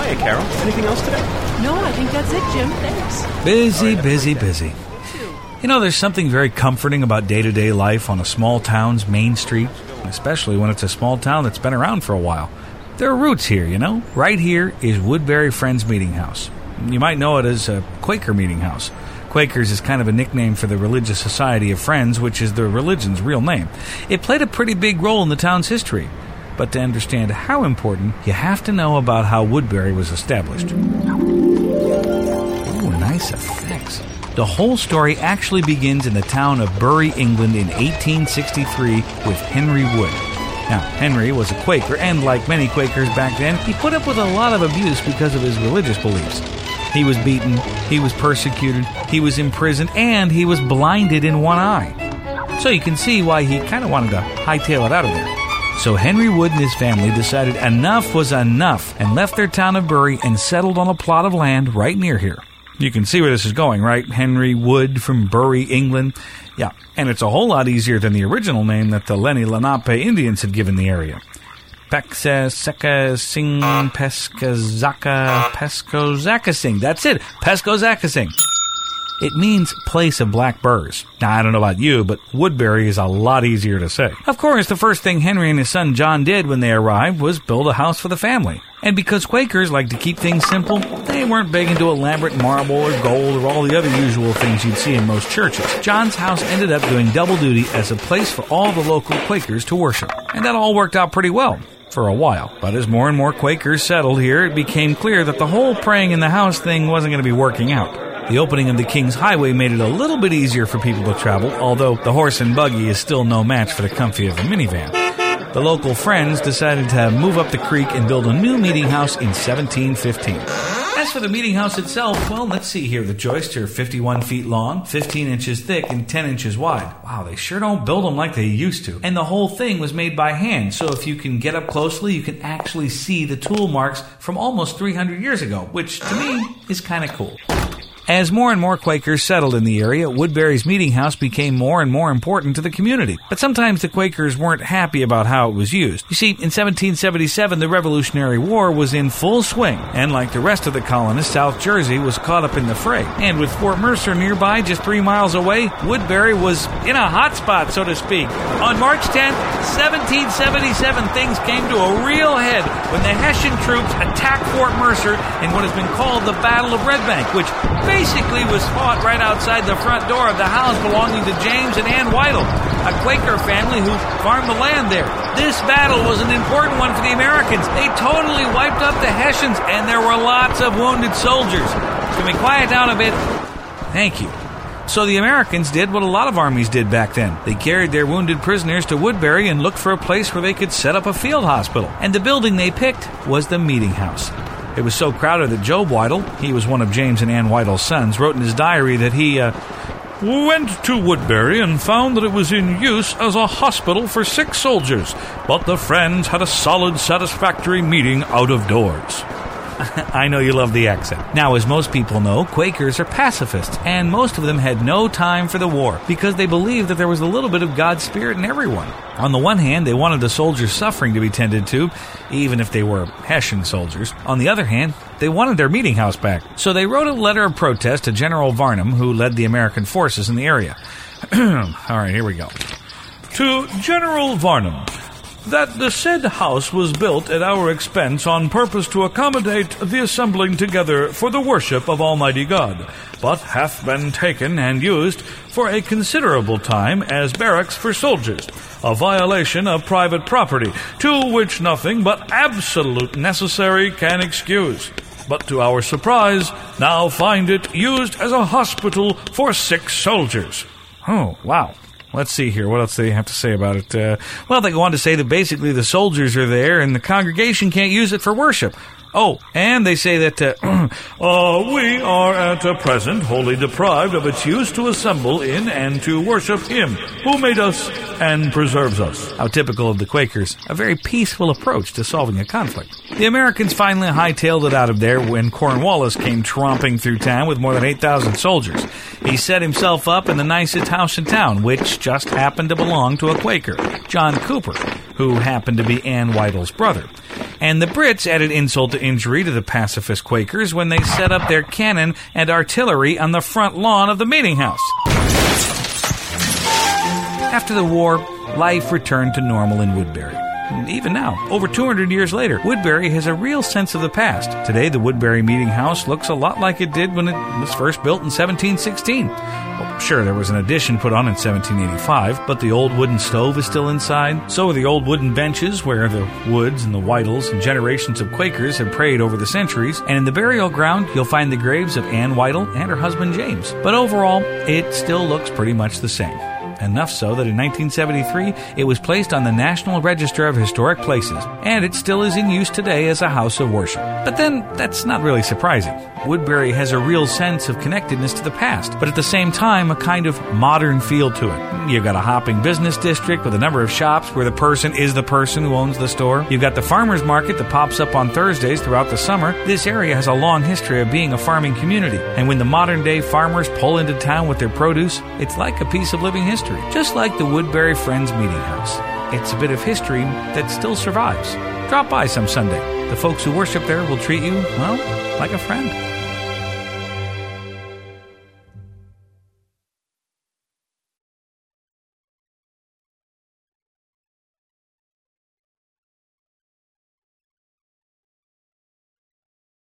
Hiya, Carol. Anything else today? No, I think that's it, Jim. Thanks. Busy. You know, there's something very comforting about day-to-day life on a small town's main street, especially when it's a small town that's been around for a while. There are roots here, you know. Right here is Woodbury Friends Meeting House. You might know it as a Quaker Meeting House. Quakers is kind of a nickname for the Religious Society of Friends, which is the religion's real name. It played a pretty big role in the town's history. But to understand how important, you have to know about how Woodbury was established. Ooh, nice effects. The whole story actually begins in the town of Bury, England in 1863 with Henry Wood. Now, Henry was a Quaker, and like many Quakers back then, he put up with a lot of abuse because of his religious beliefs. He was beaten, he was persecuted, he was imprisoned, and he was blinded in one eye. So you can see why he kind of wanted to hightail it out of there. So Henry Wood and his family decided enough was enough and left their town of Bury and settled on a plot of land right near here. You can see where this is going, right? Henry Wood from Bury, England. Yeah, and it's a whole lot easier than the original name that the Lenni Lenape Indians had given the area. Peskozakasing. That's it, Peskozakasing. It means place of black burrs. Now, I don't know about you, but Woodbury is a lot easier to say. Of course, the first thing Henry and his son John did when they arrived was build a house for the family. And because Quakers like to keep things simple, they weren't big into elaborate marble or gold or all the other usual things you'd see in most churches. John's house ended up doing double duty as a place for all the local Quakers to worship. And that all worked out pretty well. For a while. But as more and more Quakers settled here, it became clear that the whole praying in the house thing wasn't going to be working out. The opening of the King's Highway made it a little bit easier for people to travel, although the horse and buggy is still no match for the comfy of a minivan. The local Friends decided to move up the creek and build a new meeting house in 1715. As for the meeting house itself, well, let's see here. The joists are 51 feet long, 15 inches thick, and 10 inches wide. Wow, they sure don't build them like they used to. And the whole thing was made by hand, so if you can get up closely, you can actually see the tool marks from almost 300 years ago, which to me is kind of cool. As more and more Quakers settled in the area, Woodbury's meeting house became more and more important to the community. But sometimes the Quakers weren't happy about how it was used. You see, in 1777, the Revolutionary War was in full swing, and like the rest of the colonists, South Jersey was caught up in the fray. And with Fort Mercer nearby, just 3 miles away, Woodbury was in a hot spot, so to speak. On March 10th, 1777, things came to a real head when the Hessian troops attacked Fort Mercer in what has been called the Battle of Red Bank, which basically was fought right outside the front door of the house belonging to James and Ann Whittle, a Quaker family who farmed the land there. This battle was an important one for the Americans. They totally wiped up the Hessians, and there were lots of wounded soldiers. Can we quiet down a bit? Thank you. So the Americans did what a lot of armies did back then. They carried their wounded prisoners to Woodbury and looked for a place where they could set up a field hospital. And the building they picked was the meeting house. It was so crowded that Job Whittle, he was one of James and Ann Whittle's sons, wrote in his diary that he went to Woodbury and found that it was in use as a hospital for sick soldiers, but the Friends had a solid, satisfactory meeting out of doors. I know you love the accent. Now, as most people know, Quakers are pacifists, and most of them had no time for the war because they believed that there was a little bit of God's spirit in everyone. On the one hand, they wanted the soldiers' suffering to be tended to, even if they were Hessian soldiers. On the other hand, they wanted their meeting house back. So they wrote a letter of protest to General Varnum, who led the American forces in the area. All right, here we go. To General Varnum, that the said house was built at our expense on purpose to accommodate the assembling together for the worship of Almighty God, but hath been taken and used for a considerable time as barracks for soldiers, a violation of private property, to which nothing but absolute necessary can excuse. But to our surprise, now find it used as a hospital for sick soldiers. Oh, wow. Let's see here. What else do they have to say about it? Well, they go on to say that basically the soldiers are there and the congregation can't use it for worship. Oh, and they say that we are at present wholly deprived of its use to assemble in and to worship Him who made us and preserves us. How typical of the Quakers, a very peaceful approach to solving a conflict. The Americans finally hightailed it out of there when Cornwallis came tromping through town with more than 8,000 soldiers. He set himself up in the nicest house in town, which just happened to belong to a Quaker, John Cooper, who happened to be Ann Whittle's brother. And the Brits added insult to injury to the pacifist Quakers when they set up their cannon and artillery on the front lawn of the meeting house. After the war, life returned to normal in Woodbury. Even now, over 200 years later, Woodbury has a real sense of the past. Today, the Woodbury Meeting House looks a lot like it did when it was first built in 1716. Well, sure, there was an addition put on in 1785, but the old wooden stove is still inside. So are the old wooden benches where the Woods and the Whitles and generations of Quakers have prayed over the centuries. And in the burial ground, you'll find the graves of Anne Whittle and her husband James. But overall, it still looks pretty much the same. Enough so that in 1973, it was placed on the National Register of Historic Places, and it still is in use today as a house of worship. But then, that's not really surprising. Woodbury has a real sense of connectedness to the past, but at the same time, a kind of modern feel to it. You've got a hopping business district with a number of shops where the person is the person who owns the store. You've got the farmer's market that pops up on Thursdays throughout the summer. This area has a long history of being a farming community, and when the modern-day farmers pull into town with their produce, it's like a piece of living history. Just like the Woodbury Friends Meeting House. It's a bit of history that still survives. Drop by some Sunday. The folks who worship there will treat you, well, like a friend.